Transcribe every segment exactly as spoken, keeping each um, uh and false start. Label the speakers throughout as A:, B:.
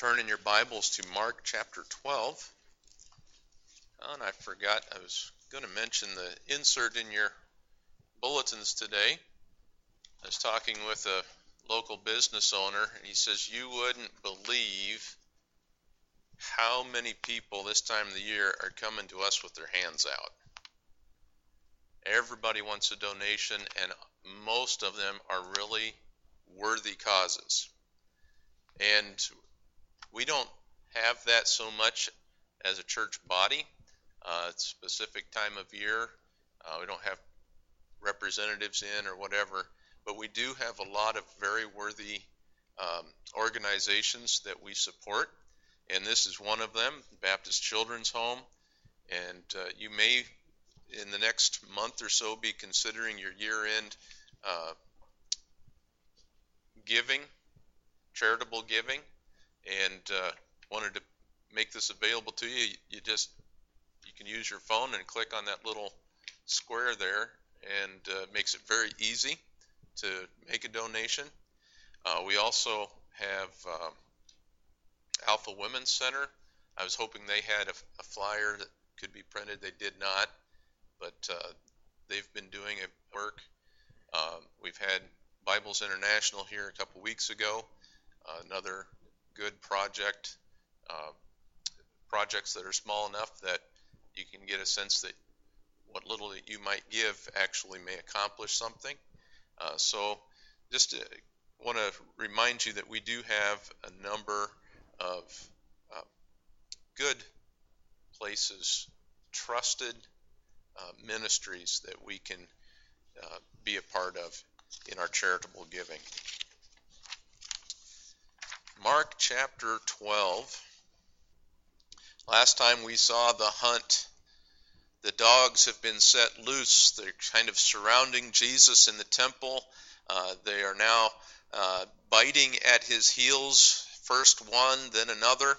A: turn in your Bibles to Mark chapter twelve. Oh, and I forgot, I was going to mention the insert in your bulletins today. I was talking with a local business owner, and he says, you wouldn't believe how many people this time of the year are coming to us with their hands out. Everybody wants a donation, and most of them are really worthy causes. And we don't have that so much as a church body. Uh, it's a specific time of year. Uh, we don't have representatives in or whatever, but we do have a lot of very worthy um, organizations that we support, and this is one of them, Baptist Children's Home. And uh, you may, in the next month or so, be considering your year-end uh, giving, charitable giving. And uh, wanted to make this available to you. You just you can use your phone and click on that little square there, and uh, it makes it very easy to make a donation. Uh, we also have um, Alpha Women's Center. I was hoping they had a, a flyer that could be printed. They did not, but uh, they've been doing a work. Um, we've had Bibles International here a couple weeks ago. Uh, another good project, uh, projects that are small enough that you can get a sense that what little that you might give actually may accomplish something. Uh, so just want to remind you that we do have a number of uh, good places, trusted uh, ministries that we can uh, be a part of in our charitable giving. Mark chapter twelve. Last time we saw the hunt. The dogs have been set loose. They're kind of surrounding Jesus in the temple. Uh, they are now uh, biting at his heels, first one, then another,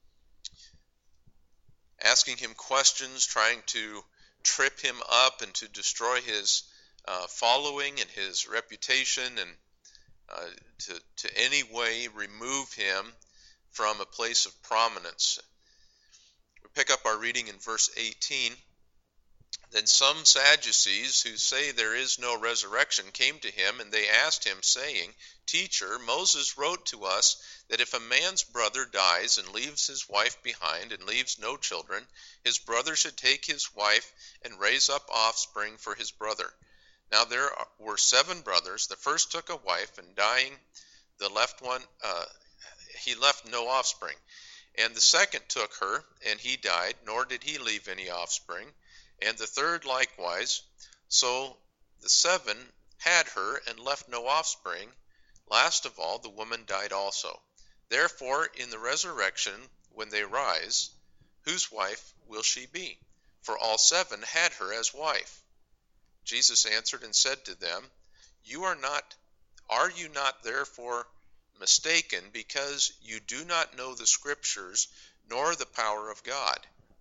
A: asking him questions, trying to trip him up and to destroy his uh, following and his reputation, and Uh, to, to any way remove him from a place of prominence. We pick up our reading in verse eighteen. Then some Sadducees, who say there is no resurrection, came to him, and they asked him, saying, Teacher, Moses wrote to us that if a man's brother dies and leaves his wife behind and leaves no children, his brother should take his wife and raise up offspring for his brother. Now there were seven brothers. The first took a wife, and dying, the left one, uh, he left no offspring. And the second took her, and he died, nor did he leave any offspring. And the third likewise. So the seven had her, and left no offspring. Last of all, the woman died also. Therefore, in the resurrection, when they rise, whose wife will she be? For all seven had her as wife. Jesus answered and said to them, You are not, are you not therefore mistaken, because you do not know the Scriptures, nor the power of God?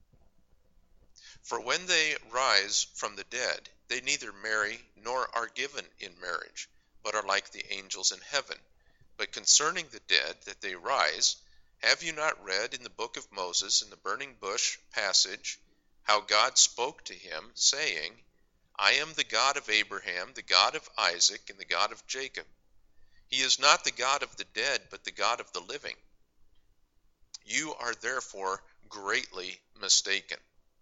A: For when they rise from the dead, they neither marry nor are given in marriage, but are like the angels in heaven. But concerning the dead, that they rise, have you not read in the book of Moses, in the burning bush passage, how God spoke to him, saying, I am the God of Abraham, the God of Isaac, and the God of Jacob. He is not the God of the dead, but the God of the living. You are therefore greatly mistaken.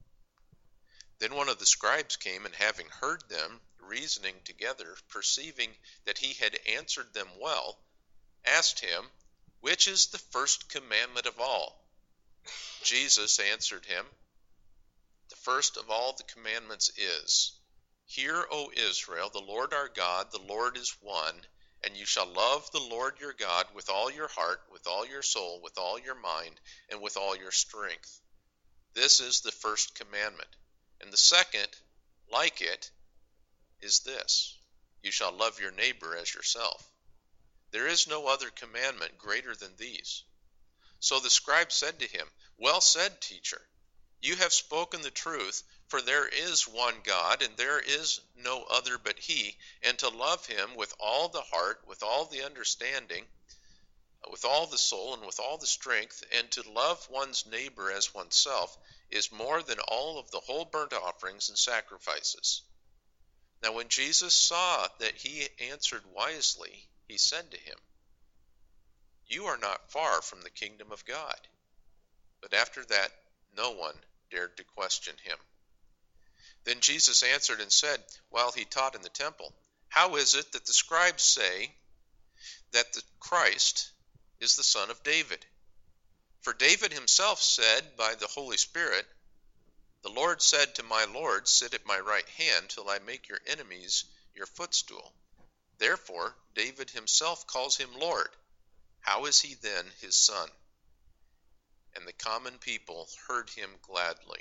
A: Then one of the scribes came, and having heard them reasoning together, perceiving that he had answered them well, asked him, Which is the first commandment of all? Jesus answered him, The first of all the commandments is, Hear, O Israel, the Lord our God, the Lord is one, and you shall love the Lord your God with all your heart, with all your soul, with all your mind, and with all your strength. This is the first commandment. And the second, like it, is this, You shall love your neighbor as yourself. There is no other commandment greater than these. So the scribe said to him, Well said, teacher. You have spoken the truth, for there is one God, and there is no other but he, and to love him with all the heart, with all the understanding, with all the soul and with all the strength, and to love one's neighbor as oneself is more than all of the whole burnt offerings and sacrifices. Now when Jesus saw that he answered wisely, he said to him, You are not far from the kingdom of God. But after that, no one dared to question him. Then Jesus answered and said, while he taught in the temple, How is it that the scribes say that the Christ is the son of David? For David himself said by the Holy Spirit, The Lord said to my Lord, Sit at my right hand till I make your enemies your footstool. Therefore David himself calls him Lord. How is he then his son? And the common people heard him gladly.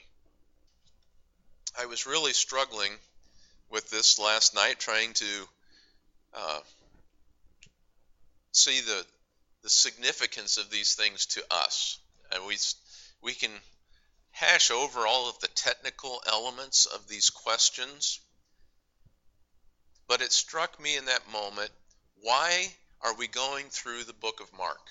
A: I was really struggling with this last night, trying to uh, see the the significance of these things to us. And we we can hash over all of the technical elements of these questions, but it struck me in that moment, why are we going through the book of Mark?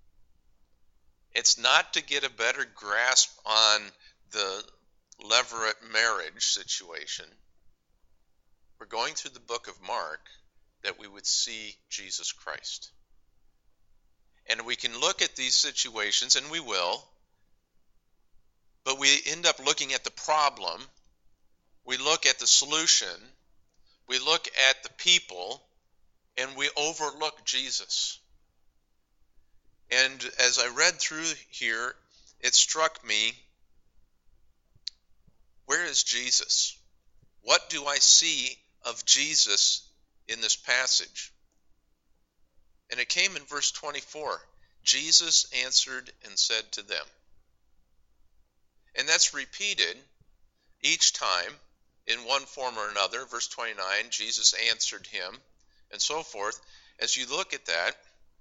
A: It's not to get a better grasp on the Levirate marriage situation. We're going through the book of Mark that we would see Jesus Christ. And we can look at these situations, and we will, but we end up looking at the problem, we look at the solution, we look at the people, and we overlook Jesus. And as I read through here, it struck me, where is Jesus? What do I see of Jesus in this passage? And it came in verse twenty-four. Jesus answered and said to them. And that's repeated each time in one form or another. Verse twenty-nine, Jesus answered him, and so forth. As you look at that,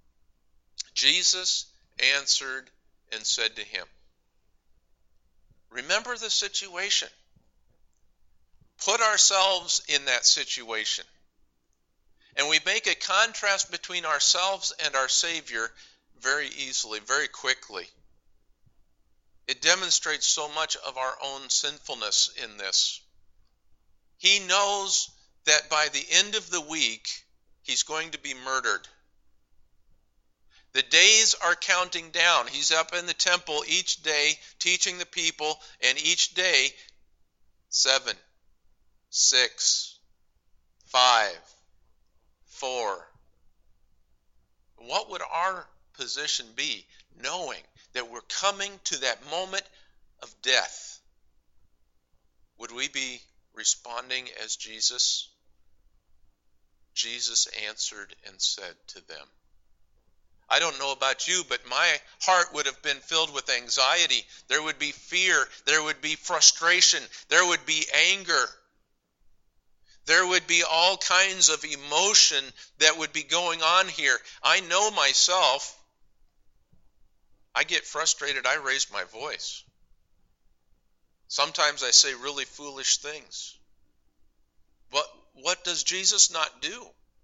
A: Jesus answered and said to him. Remember the situation. Put ourselves in that situation. And we make a contrast between ourselves and our Savior very easily, very quickly. It demonstrates so much of our own sinfulness in this. He knows that by the end of the week, he's going to be murdered. The days are counting down. He's up in the temple each day teaching the people, and each day, seven, six, five, four. What would our position be, knowing that we're coming to that moment of death? Would we be responding as Jesus? Jesus answered and said to them. I don't know about you, but my heart would have been filled with anxiety. There would be fear. There would be frustration. There would be anger. There would be all kinds of emotion that would be going on here. I know myself. I get frustrated. I raise my voice. Sometimes I say really foolish things. But what does Jesus not do?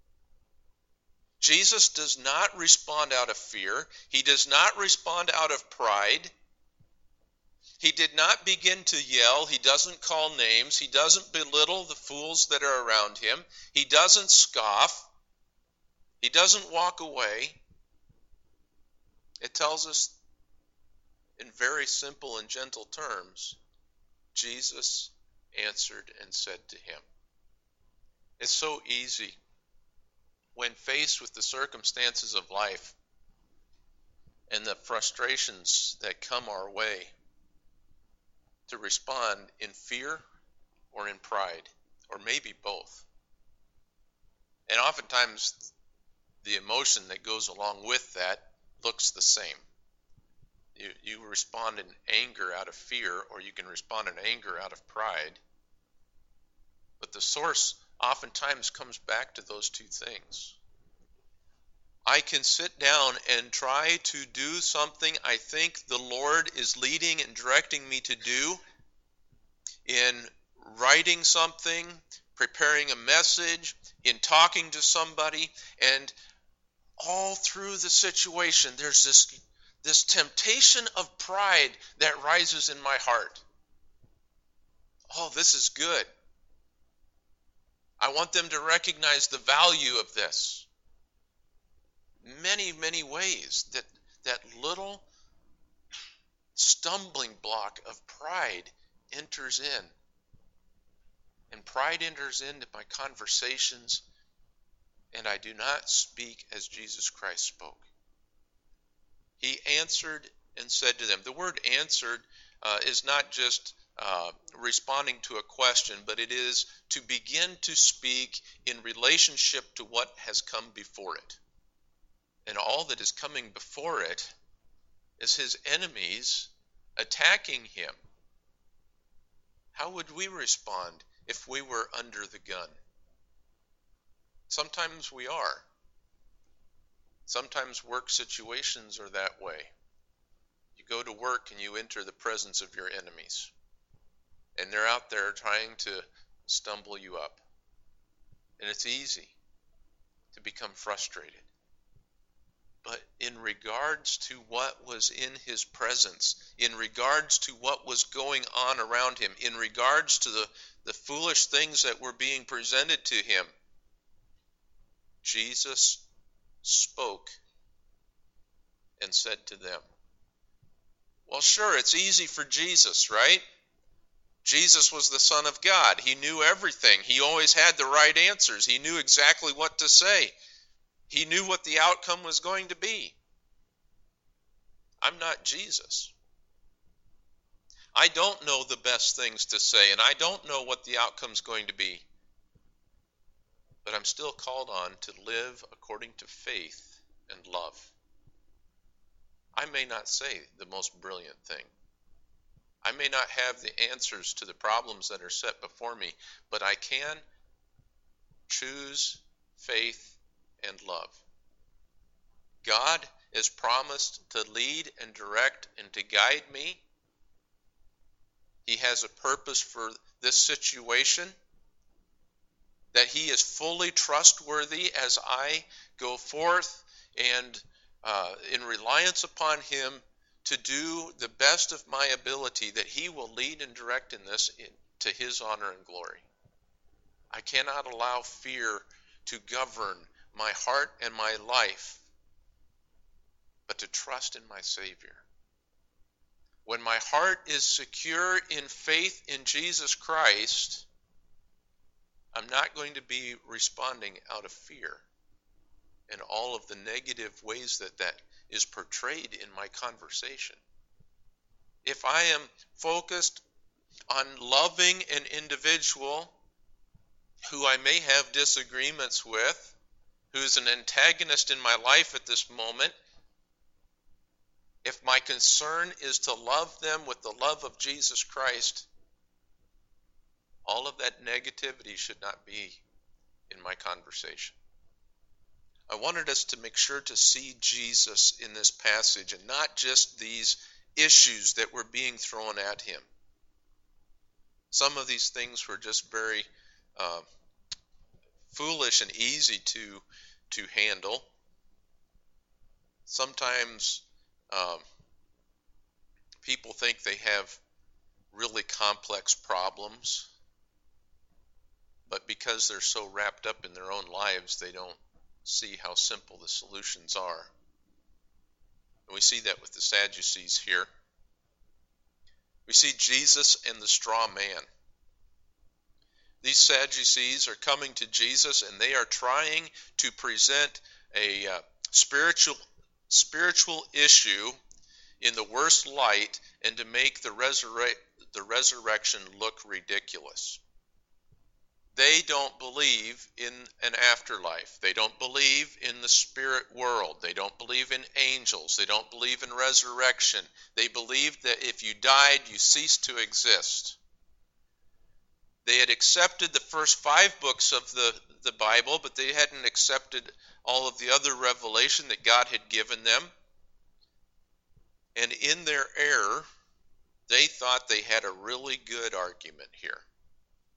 A: Jesus does not respond out of fear. He does not respond out of pride. He did not begin to yell. He doesn't call names. He doesn't belittle the fools that are around him. He doesn't scoff. He doesn't walk away. It tells us in very simple and gentle terms, Jesus answered and said to him. It's so easy when faced with the circumstances of life and the frustrations that come our way to respond in fear or in pride, or maybe both. And oftentimes the emotion that goes along with that looks the same. You, you respond in anger out of fear, or you can respond in anger out of pride. But the source oftentimes comes back to those two things. I can sit down and try to do something I think the Lord is leading and directing me to do in writing something, preparing a message, in talking to somebody, and all through the situation, there's this, this temptation of pride that rises in my heart. Oh, this is good. I want them to recognize the value of this. Many, many ways that that little stumbling block of pride enters in. And pride enters into my conversations, and I do not speak as Jesus Christ spoke. He answered and said to them. The word answered uh, is not just uh, responding to a question, but it is to begin to speak in relationship to what has come before it. And all that is coming before it is his enemies attacking him. How would we respond if we were under the gun? Sometimes we are. Sometimes work situations are that way. You go to work and you enter the presence of your enemies, and they're out there trying to stumble you up. And it's easy to become frustrated. But in regards to what was in his presence, in regards to what was going on around him, in regards to the, the foolish things that were being presented to him, Jesus spoke and said to them. Well, sure, it's easy for Jesus, right? Jesus was the Son of God. He knew everything. He always had the right answers. He knew exactly what to say. He knew what the outcome was going to be. I'm not Jesus. I don't know the best things to say, and I don't know what the outcome's going to be. But I'm still called on to live according to faith and love. I may not say the most brilliant thing. I may not have the answers to the problems that are set before me, but I can choose faith and love. God has promised to lead and direct and to guide me. He has a purpose for this situation, that he is fully trustworthy as I go forth and uh, in reliance upon him to do the best of my ability, that he will lead and direct in this in, to his honor and glory. I cannot allow fear to govern my heart and my life, but to trust in my Savior. When my heart is secure in faith in Jesus Christ, I'm not going to be responding out of fear and all of the negative ways that that is portrayed in my conversation. If I am focused on loving an individual who I may have disagreements with, who's an antagonist in my life at this moment, if my concern is to love them with the love of Jesus Christ, all of that negativity should not be in my conversation. I wanted us to make sure to see Jesus in this passage and not just these issues that were being thrown at him. Some of these things were just very uh, foolish and easy to to handle. Sometimes um, people think they have really complex problems, but because they're so wrapped up in their own lives, they don't see how simple the solutions are. And we see that with the Sadducees here. We see Jesus and the straw man. These Sadducees are coming to Jesus, and they are trying to present a uh, spiritual spiritual issue in the worst light and to make the, resurre- the resurrection look ridiculous. They don't believe in an afterlife. They don't believe in the spirit world. They don't believe in angels. They don't believe in resurrection. They believe that if you died, you ceased to exist. They had accepted the first five books of the, the Bible, but they hadn't accepted all of the other revelation that God had given them. And in their error, they thought they had a really good argument here.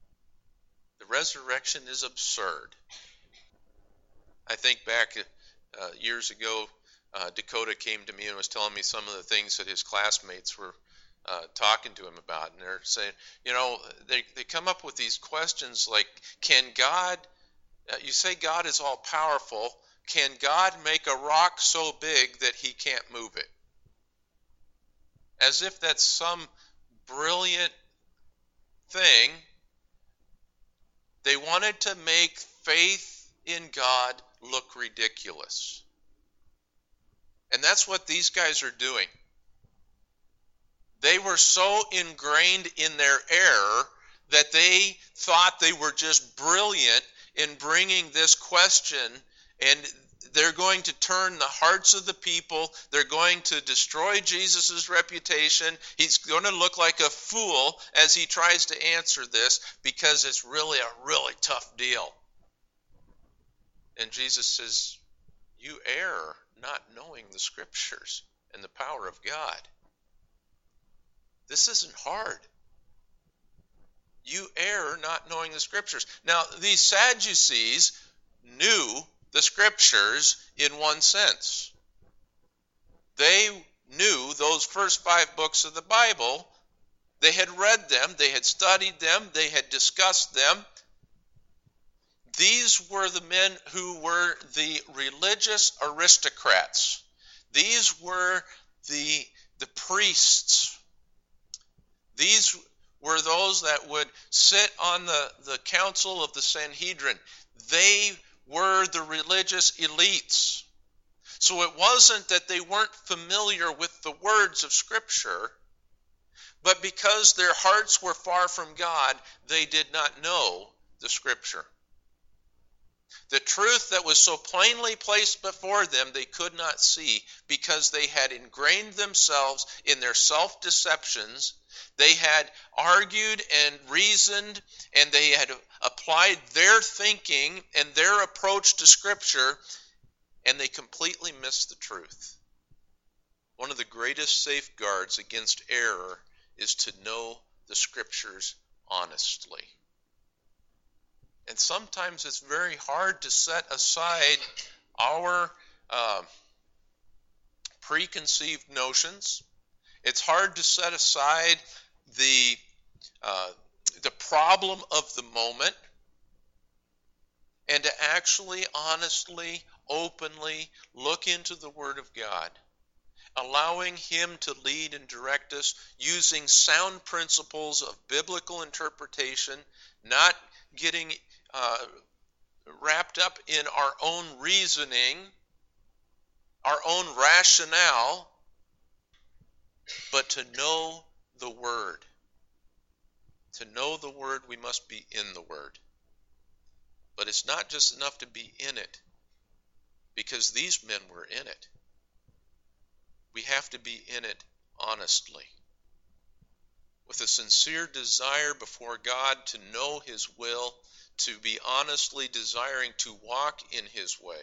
A: The resurrection is absurd. I think back uh, years ago, uh, Dakota came to me and was telling me some of the things that his classmates were uh, talking to him about. And they're saying, you know, they, they come up with these questions like, can God, uh, you say God is all powerful, can God make a rock so big that he can't move it? As if that's some brilliant thing. They wanted to make faith in God look ridiculous. And that's what these guys are doing. They were so ingrained in their error that they thought they were just brilliant in bringing this question, and they're going to turn the hearts of the people. They're going to destroy Jesus' reputation. He's going to look like a fool as he tries to answer this because it's really a really tough deal. And Jesus says, you err not knowing the Scriptures and the power of God. This isn't hard. You err not knowing the Scriptures. Now, these Sadducees knew the Scriptures in one sense. They knew those first five books of the Bible. They had read them, they had studied them, they had discussed them. These were the men who were the religious aristocrats. These were the, the priests. These were those that would sit on the, the council of the Sanhedrin. They were the religious elites. So it wasn't that they weren't familiar with the words of Scripture, but because their hearts were far from God, they did not know the Scripture. The truth that was so plainly placed before them they could not see because they had ingrained themselves in their self-deceptions. They had argued and reasoned, and they had applied their thinking and their approach to Scripture, and they completely missed the truth. One of the greatest safeguards against error is to know the Scriptures honestly. And sometimes it's very hard to set aside our uh, preconceived notions. It's hard to set aside the uh, the problem of the moment and to actually, honestly, openly look into the Word of God, allowing Him to lead and direct us using sound principles of biblical interpretation, not getting uh, wrapped up in our own reasoning, our own rationale, but to know the Word. To know the Word, we must be in the Word. But it's not just enough to be in it, because these men were in it. We have to be in it honestly, with a sincere desire before God to know His will, to be honestly desiring to walk in His way.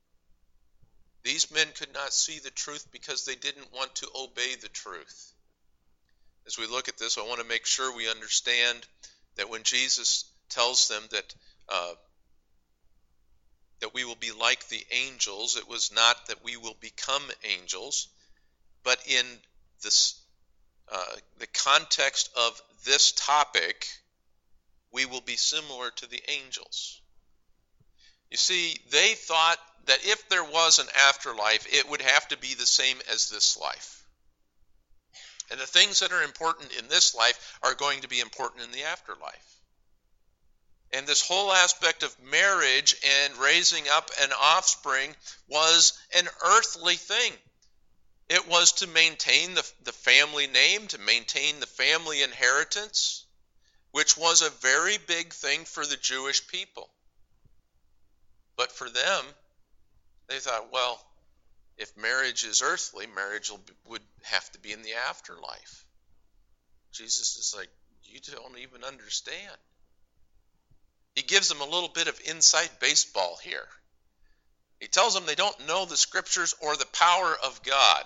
A: These men could not see the truth because they didn't want to obey the truth. As we look at this, I want to make sure we understand that when Jesus tells them that uh, that we will be like the angels, it was not that we will become angels, but in this uh, the context of this topic, we will be similar to the angels. You see, they thought that if there was an afterlife, it would have to be the same as this life. And the things that are important in this life are going to be important in the afterlife. And this whole aspect of marriage and raising up an offspring was an earthly thing. It was to maintain the, the family name, to maintain the family inheritance, which was a very big thing for the Jewish people. But for them, they thought, well, if marriage is earthly, marriage will be, would have to be in the afterlife. Jesus is like, you don't even understand. He gives them a little bit of inside baseball here. He tells them they don't know the Scriptures or the power of God.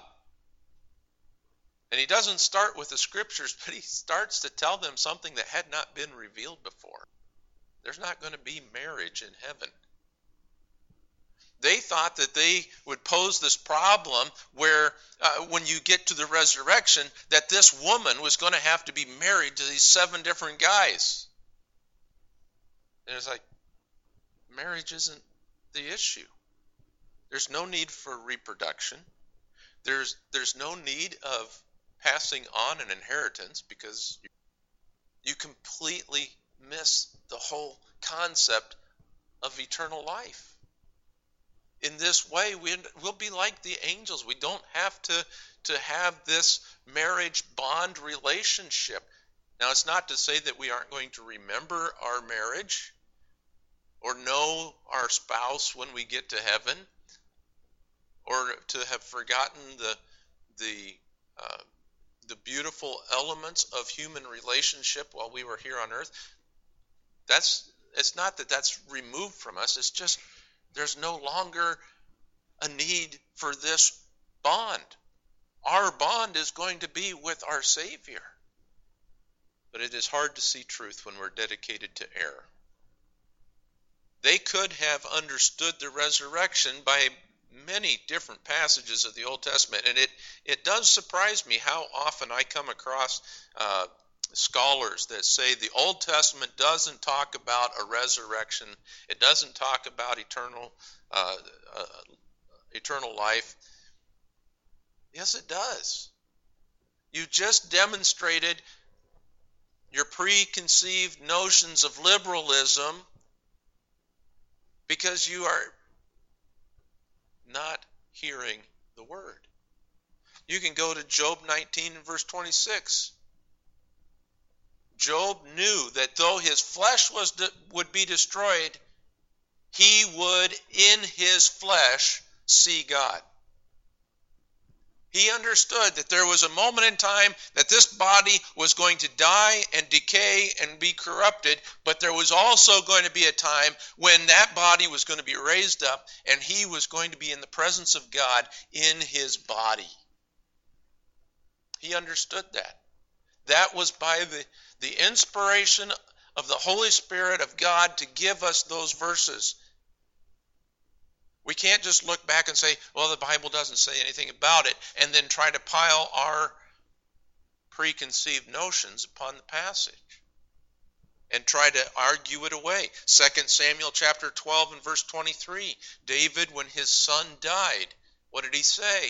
A: And he doesn't start with the Scriptures, but he starts to tell them something that had not been revealed before. There's not going to be marriage in heaven. They thought that they would pose this problem where uh, when you get to the resurrection, that this woman was going to have to be married to these seven different guys. And it's like, marriage isn't the issue. There's no need for reproduction. There's there's no need of passing on an inheritance, because you completely miss the whole concept of eternal life. In this way, we, we'll be like the angels. We don't have to, to have this marriage bond relationship. Now, it's not to say that we aren't going to remember our marriage or know our spouse when we get to heaven, or to have forgotten the the uh, the beautiful elements of human relationship while we were here on earth. That's it's not that that's removed from us. It's just there's no longer a need for this bond. Our bond is going to be with our Savior. But it is hard to see truth when we're dedicated to error. They could have understood the resurrection by many different passages of the Old Testament, and it, it does surprise me how often I come across uh, scholars that say the Old Testament doesn't talk about a resurrection. It doesn't talk about eternal uh, uh, eternal life. Yes, it does. You just demonstrated your preconceived notions of liberalism because you are not hearing the word. You can go to Job nineteen and verse twenty-six. Job knew that though his flesh was de- would be destroyed, he would in his flesh see God. He understood that there was a moment in time that this body was going to die and decay and be corrupted, but there was also going to be a time when that body was going to be raised up and he was going to be in the presence of God in his body. He understood that. That was by the, the inspiration of the Holy Spirit of God to give us those verses. We can't just look back and say, well, the Bible doesn't say anything about it, and then try to pile our preconceived notions upon the passage and try to argue it away. Second Samuel chapter twelve and verse twenty-three, David, when his son died, what did he say?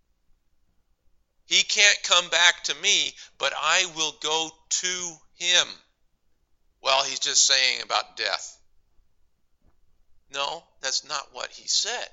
A: He can't come back to me, but I will go to him. Well, he's just saying about death. No, that's not what he said.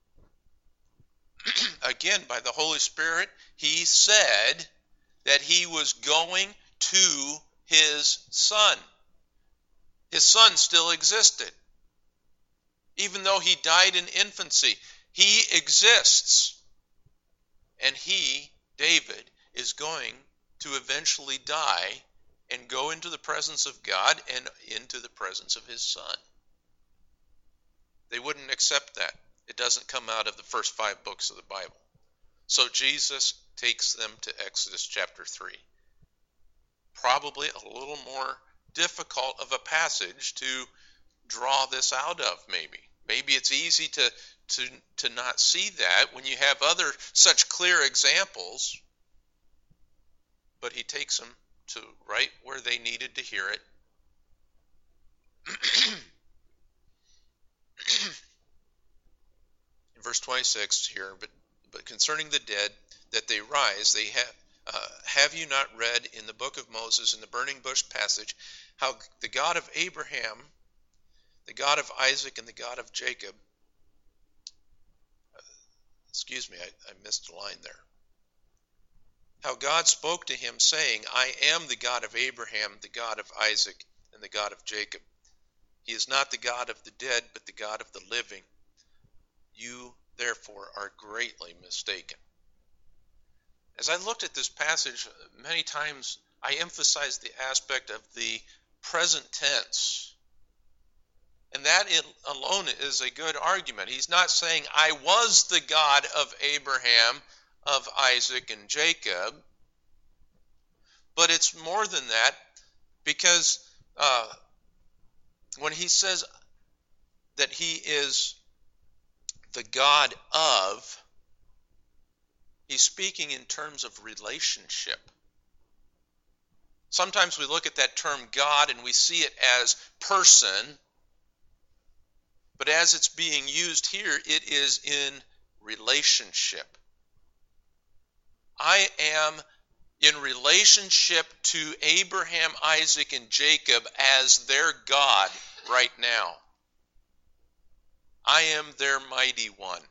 A: Again, by the Holy Spirit, he said that he was going to his son. His son still existed. Even though he died in infancy, he exists. And he, David, is going to eventually die and go into the presence of God and into the presence of his son. They wouldn't accept that. It doesn't come out of the first five books of the Bible. So Jesus takes them to Exodus chapter three. Probably a little more difficult of a passage to draw this out of, maybe. Maybe it's easy to, to, to not see that when you have other such clear examples. But he takes them to right where they needed to hear it. In verse twenty-six here, but but concerning the dead, that they rise, they have uh, have you not read in the book of Moses, in the burning bush passage, how the God of Abraham, the God of Isaac, and the God of Jacob, uh, excuse me, I, I missed a line there. How God spoke to him, saying, I am the God of Abraham, the God of Isaac, and the God of Jacob. He is not the God of the dead, but the God of the living. You, therefore, are greatly mistaken. As I looked at this passage, many times I emphasized the aspect of the present tense. And that alone is a good argument. He's not saying, I was the God of Abraham, of Isaac, and Jacob. But it's more than that, because uh, when he says that he is the God of, he's speaking in terms of relationship. Sometimes we look at that term God and we see it as person, but as it's being used here, it is in relationship. I am in relationship to Abraham, Isaac, and Jacob as their God right now. I am their mighty one.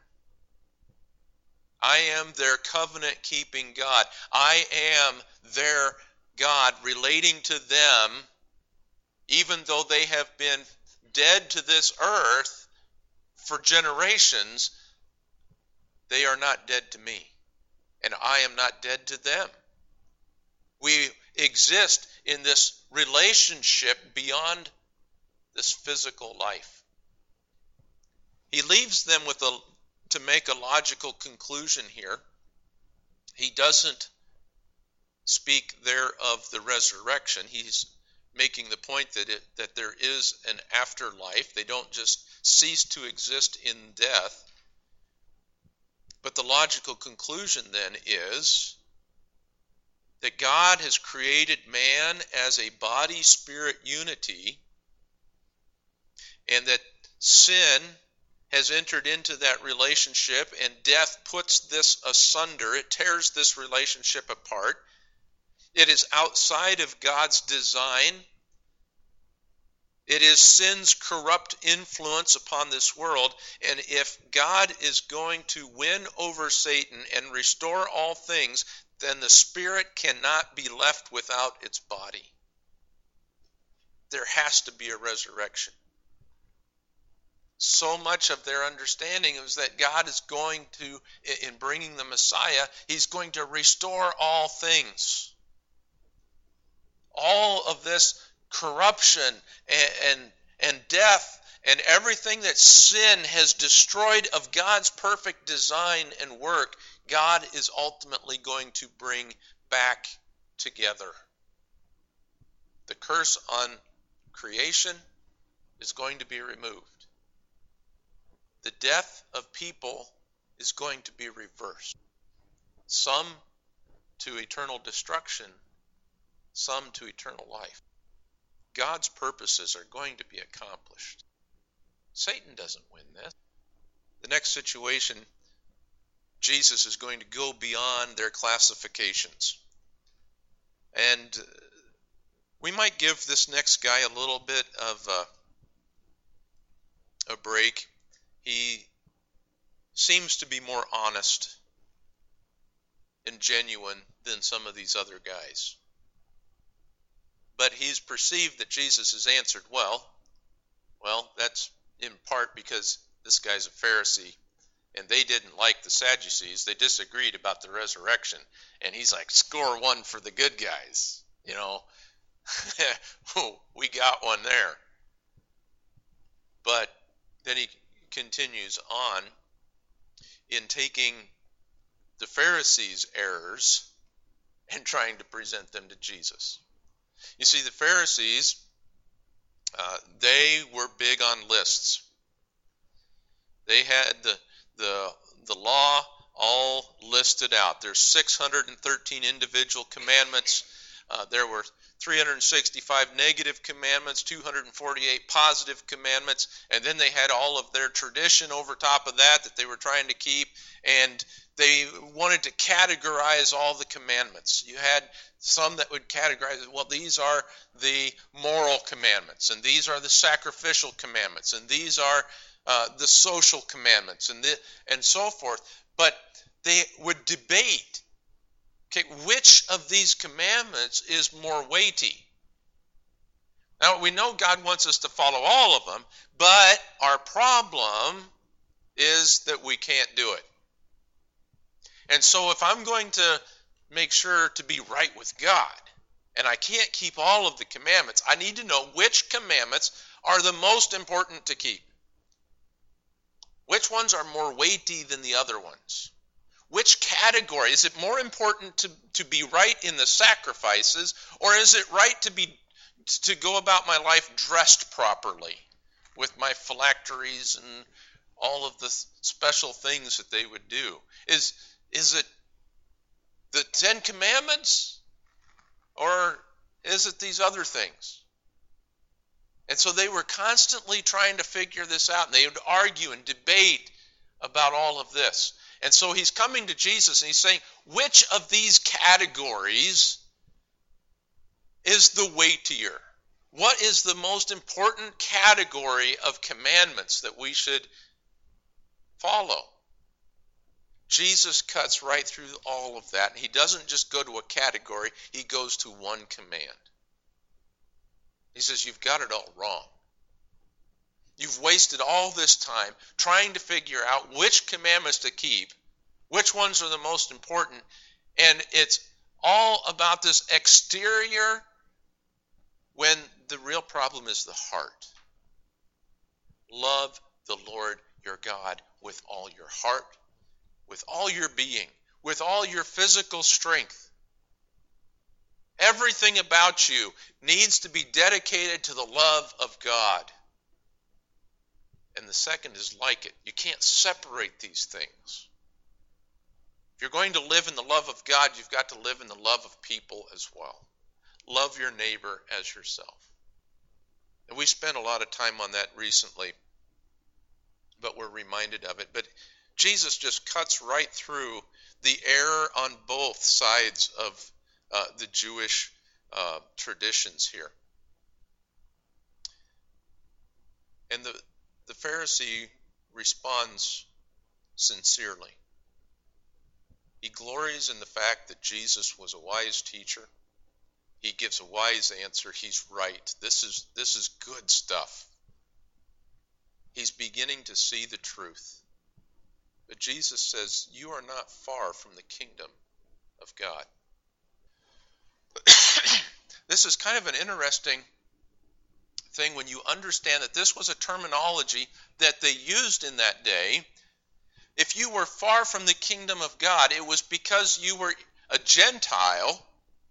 A: I am their covenant-keeping God. I am their God, relating to them, even though they have been dead to this earth for generations, they are not dead to me, and I am not dead to them. We exist in this relationship beyond this physical life. He leaves them with a to make a logical conclusion here. He doesn't speak there of the resurrection. He's making the point that it, that there is an afterlife. They don't just cease to exist in death. But the logical conclusion then is that God has created man as a body-spirit unity, and that sin has entered into that relationship, and death puts this asunder. It tears this relationship apart. It is outside of God's design. It is sin's corrupt influence upon this world. And if God is going to win over Satan and restore all things, then the spirit cannot be left without its body. There has to be a resurrection. So much of their understanding is that God is going to, in bringing the Messiah, he's going to restore all things. All of this corruption and, and, and death and everything that sin has destroyed of God's perfect design and work, God is ultimately going to bring back together. The curse on creation is going to be removed. The death of people is going to be reversed. Some to eternal destruction, some to eternal life. God's purposes are going to be accomplished. Satan doesn't win this. The next situation, Jesus is going to go beyond their classifications. And we might give this next guy a little bit of a, a break. He seems to be more honest and genuine than some of these other guys. But he's perceived that Jesus has answered well. Well, that's in part because this guy's a Pharisee, and they didn't like the Sadducees. They disagreed about the resurrection. And he's like, score one for the good guys. You know, we got one there. But then he continues on in taking the Pharisees' errors and trying to present them to Jesus. You see, the Pharisees, uh, they were big on lists. They had the, the, the law all listed out. There's six hundred thirteen individual commandments. Uh, there were three hundred sixty-five negative commandments, two hundred forty-eight positive commandments, and then they had all of their tradition over top of that that they were trying to keep, and they wanted to categorize all the commandments. You had some that would categorize, well, these are the moral commandments, and these are the sacrificial commandments, and these are uh, the social commandments, and, the, and so forth. But they would debate, okay, which of these commandments is more weighty? Now, we know God wants us to follow all of them, but our problem is that we can't do it. And so if I'm going to make sure to be right with God, and I can't keep all of the commandments, I need to know which commandments are the most important to keep. Which ones are more weighty than the other ones? Which category? Is it more important to, to be right in the sacrifices, or is it right to be to go about my life dressed properly with my phylacteries and all of the special things that they would do? Is, is it the Ten Commandments, or is it these other things? And so they were constantly trying to figure this out, and they would argue and debate about all of this. And so he's coming to Jesus and he's saying, which of these categories is the weightier? What is the most important category of commandments that we should follow? Jesus cuts right through all of that. He doesn't just go to a category, he goes to one command. He says, you've got it all wrong. You've wasted all this time trying to figure out which commandments to keep, which ones are the most important, and it's all about this exterior when the real problem is the heart. Love the Lord your God with all your heart, with all your being, with all your physical strength. Everything about you needs to be dedicated to the love of God. And the second is like it. You can't separate these things. If you're going to live in the love of God, you've got to live in the love of people as well. Love your neighbor as yourself. And we spent a lot of time on that recently, but we're reminded of it. But Jesus just cuts right through the error on both sides of uh, the Jewish uh, traditions here. And the, the Pharisee responds sincerely. He glories in the fact that Jesus was a wise teacher. He gives a wise answer. He's right. This is, this is good stuff. He's beginning to see the truth. But Jesus says, you are not far from the kingdom of God. This is kind of an interesting thing when you understand that this was a terminology that they used in that day. If you were far from the kingdom of God, it was because you were a Gentile,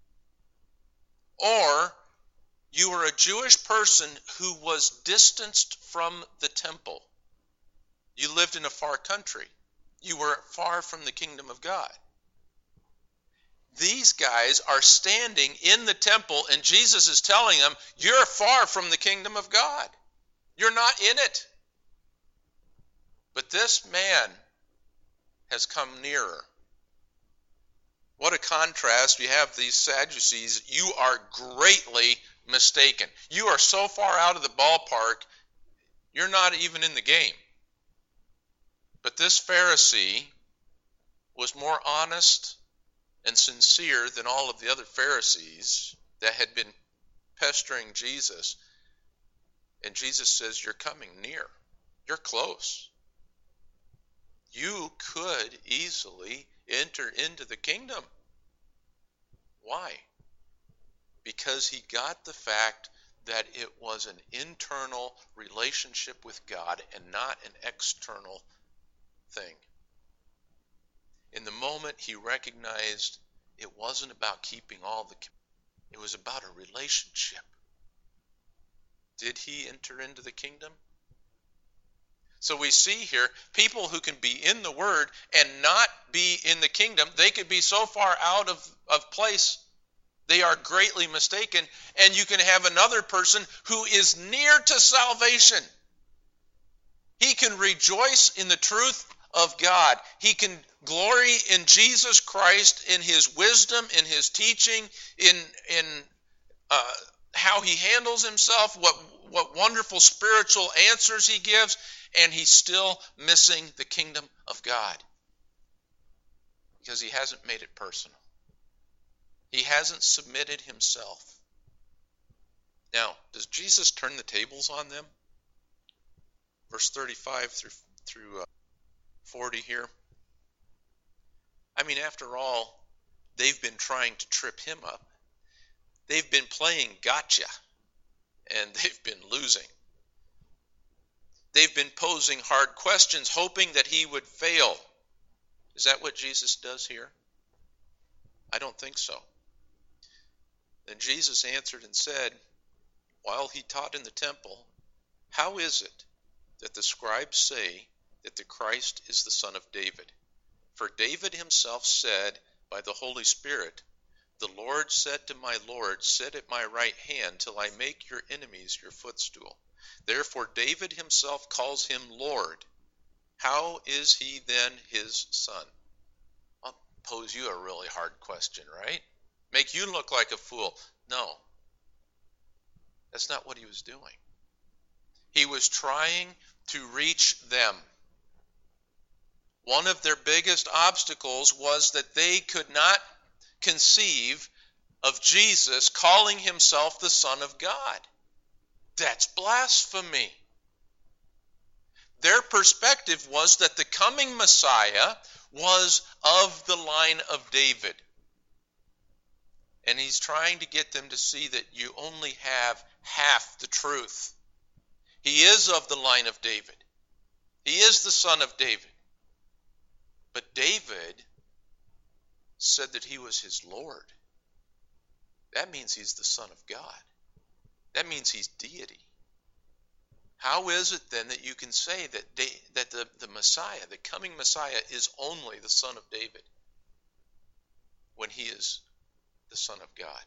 A: or you were a Jewish person who was distanced from the temple. You lived in a far country. You were far from the kingdom of God. These guys are standing in the temple, and Jesus is telling them, you're far from the kingdom of God. You're not in it. But this man has come nearer. What a contrast. You have these Sadducees. You are greatly mistaken. You are so far out of the ballpark, you're not even in the game. But this Pharisee was more honest and sincere than all of the other Pharisees that had been pestering Jesus. And Jesus says, you're coming near. You're close. You could easily enter into the kingdom. Why? Because he got the fact that it was an internal relationship with God and not an external thing. In the moment he recognized it wasn't about keeping all the, it was about a relationship. Did he enter into the kingdom? So we see here people who can be in the Word and not be in the kingdom. They could be so far out of, of place, they are greatly mistaken. And you can have another person who is near to salvation. He can rejoice in the truth of God. He can glory in Jesus Christ, in his wisdom, in his teaching, in, in uh, how he handles himself, what, what wonderful spiritual answers he gives. And he's still missing the kingdom of God because he hasn't made it personal. He hasn't submitted himself. Now, does Jesus turn the tables on them? Verse thirty-five through, through uh, forty here. I mean, after all, they've been trying to trip him up. They've been playing gotcha, and they've been losing. They've been posing hard questions, hoping that he would fail. Is that what Jesus does here? I don't think so. Then Jesus answered and said, while he taught in the temple, how is it that the scribes say that the Christ is the son of David. For David himself said by the Holy Spirit, "The Lord said to my Lord, sit at my right hand till I make your enemies your footstool." Therefore David himself calls him Lord. How is he then his son? I'll pose you a really hard question, right? Make you look like a fool. No, that's not what he was doing. He was trying to reach them. One of their biggest obstacles was that they could not conceive of Jesus calling himself the Son of God. That's blasphemy. Their perspective was that the coming Messiah was of the line of David. And he's trying to get them to see that you only have half the truth. He is of the line of David. He is the son of David. But David said that he was his Lord. That means he's the Son of God. That means he's deity. How is it then that you can say that that the, the Messiah, the coming Messiah, is only the Son of David when he is the Son of God?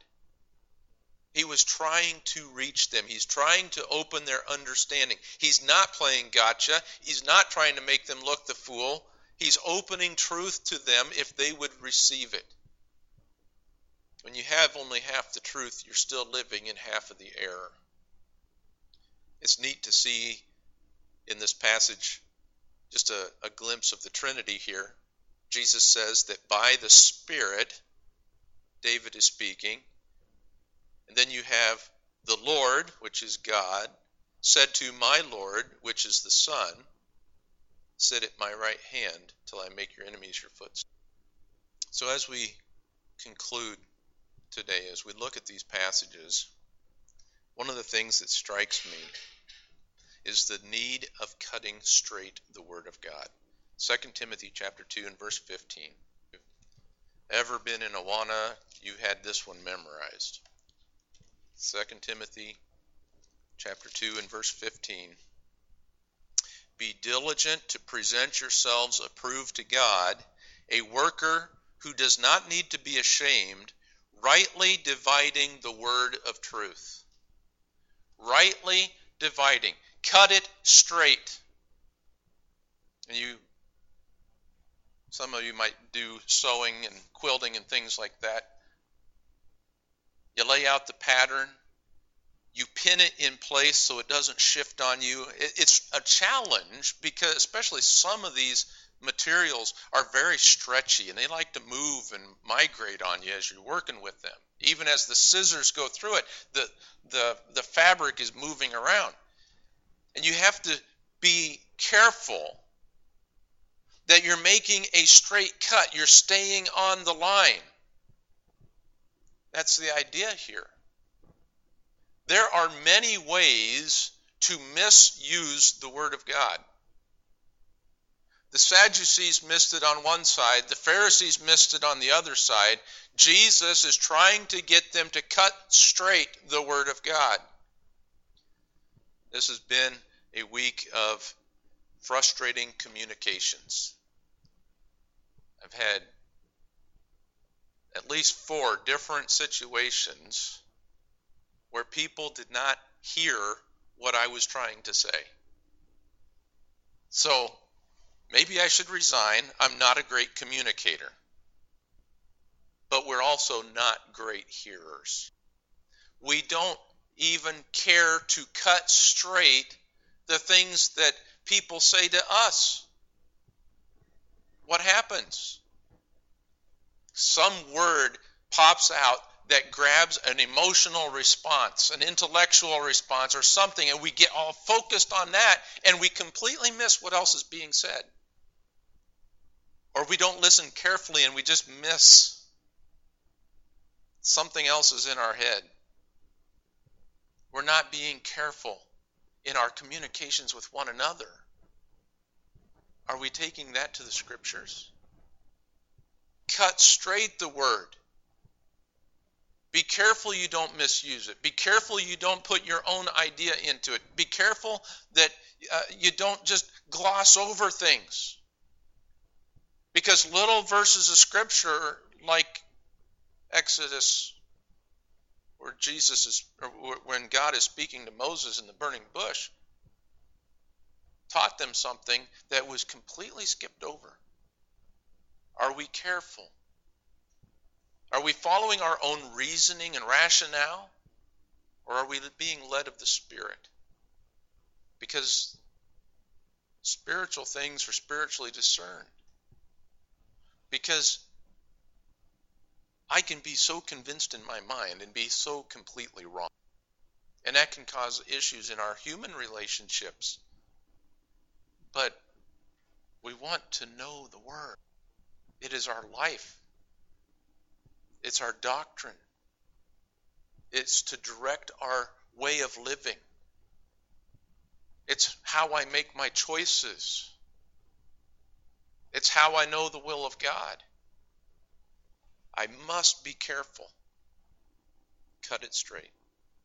A: He was trying to reach them. He's trying to open their understanding. He's not playing gotcha. He's not trying to make them look the fool. He's opening truth to them if they would receive it. When you have only half the truth, you're still living in half of the error. It's neat to see in this passage just a, a glimpse of the Trinity here. Jesus says that by the Spirit, David is speaking. And then you have the Lord, which is God, said to my Lord, which is the Son, sit at my right hand till I make your enemies your footstool. So as we conclude today, as we look at these passages, one of the things that strikes me is the need of cutting straight the Word of God. Second Timothy chapter two and verse fifteen. If you've ever been in Awana, you had this one memorized. Second Timothy chapter two and verse fifteen. Be diligent to present yourselves approved to God, a worker who does not need to be ashamed, rightly dividing the word of truth. Rightly dividing. Cut it straight. And you, some of you might do sewing and quilting and things like that. You lay out the pattern. You pin it in place so it doesn't shift on you. It's a challenge because especially some of these materials are very stretchy and they like to move and migrate on you as you're working with them. Even as the scissors go through it, the, the, the fabric is moving around. And you have to be careful that you're making a straight cut. You're staying on the line. That's the idea here. There are many ways to misuse the Word of God. The Sadducees missed it on one side. The Pharisees missed it on the other side. Jesus is trying to get them to cut straight the Word of God. This has been a week of frustrating communications. I've had at least four different situations where people did not hear what I was trying to say. So, maybe I should resign. I'm not a great communicator. But we're also not great hearers. We don't even care to cut straight the things that people say to us. What happens? Some word pops out that grabs an emotional response, an intellectual response or something, and we get all focused on that and we completely miss what else is being said. Or we don't listen carefully and we just miss something else is in our head. We're not being careful in our communications with one another. Are we taking that to the Scriptures? Cut straight the word. Be careful you don't misuse it. Be careful you don't put your own idea into it. Be careful that uh, you don't just gloss over things. Because little verses of Scripture, like Exodus, where Jesus is, or when God is speaking to Moses in the burning bush, taught them something that was completely skipped over. Are we careful? Are we following our own reasoning and rationale? Or are we being led of the Spirit? Because spiritual things are spiritually discerned. Because I can be so convinced in my mind and be so completely wrong. And that can cause issues in our human relationships. But we want to know the Word. It is our life. It's our doctrine. It's to direct our way of living. It's how I make my choices. It's how I know the will of God. I must be careful. Cut it straight.